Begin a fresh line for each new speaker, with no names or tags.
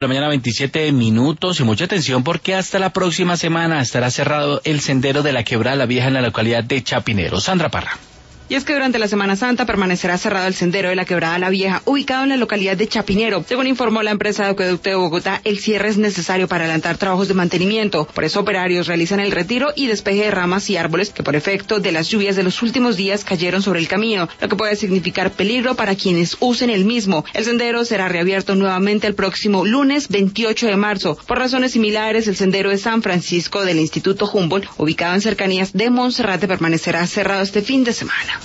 La mañana 27 minutos y mucha atención porque hasta la próxima semana estará cerrado el sendero de la Quebrada La Vieja en la localidad de Chapinero. Sandra Parra.
Y es que durante la Semana Santa permanecerá cerrado el sendero de la Quebrada La Vieja, ubicado en la localidad de Chapinero. Según informó la empresa de Acueducto de Bogotá, el cierre es necesario para adelantar trabajos de mantenimiento. Por eso operarios realizan el retiro y despeje de ramas y árboles que por efecto de las lluvias de los últimos días cayeron sobre el camino, lo que puede significar peligro para quienes usen el mismo. El sendero será reabierto nuevamente el próximo lunes 28 de marzo. Por razones similares, el sendero de San Francisco del Instituto Humboldt, ubicado en cercanías de Monserrate, permanecerá cerrado este fin de semana.